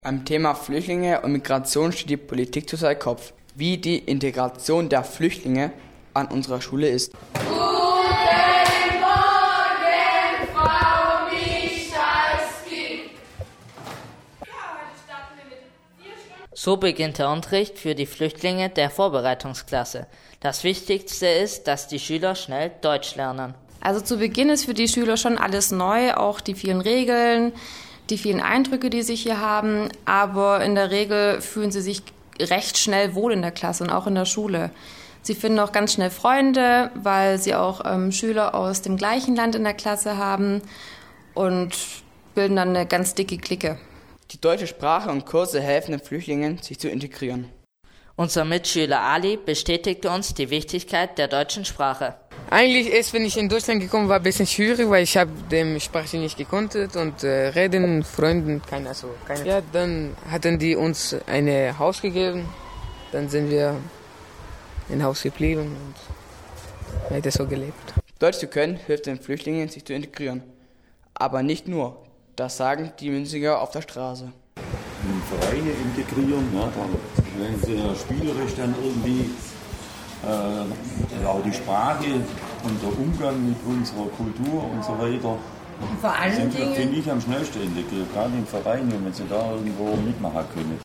Beim Thema Flüchtlinge und Migration steht die Politik zu seinem Kopf, wie die Integration der Flüchtlinge an unserer Schule ist. Guten Morgen, Frau Michalski. So beginnt der Unterricht für die Flüchtlinge der Vorbereitungsklasse. Das Wichtigste ist, dass die Schüler schnell Deutsch lernen. Also zu Beginn ist für die Schüler schon alles neu, auch die vielen Regeln, die vielen Eindrücke, die sie hier haben. Aber in der Regel fühlen sie sich recht schnell wohl in der Klasse und auch in der Schule. Sie finden auch ganz schnell Freunde, weil sie auch Schüler aus dem gleichen Land in der Klasse haben und bilden dann eine ganz dicke Clique. Die deutsche Sprache und Kurse helfen den Flüchtlingen, sich zu integrieren. Unser Mitschüler Ali bestätigte uns die Wichtigkeit der deutschen Sprache. Eigentlich erst, wenn ich in Deutschland gekommen war, ein bisschen schwierig, weil ich habe die Sprache nicht gekonnt und reden, Freunden, keine. Ja, dann hatten die uns ein Haus gegeben, dann sind wir im Haus geblieben und weiter so gelebt. Deutsch zu können hilft den Flüchtlingen, sich zu integrieren. Aber nicht nur, das sagen die Münziger auf der Straße. In Vereine integrieren, ja, dann werden sie spielerisch dann irgendwie auch die Sprache und der Umgang mit unserer Kultur und so weiter. Vor allen Dingen finde ich am schnellsten integriert, gerade im Verein, wenn sie da irgendwo mitmachen können.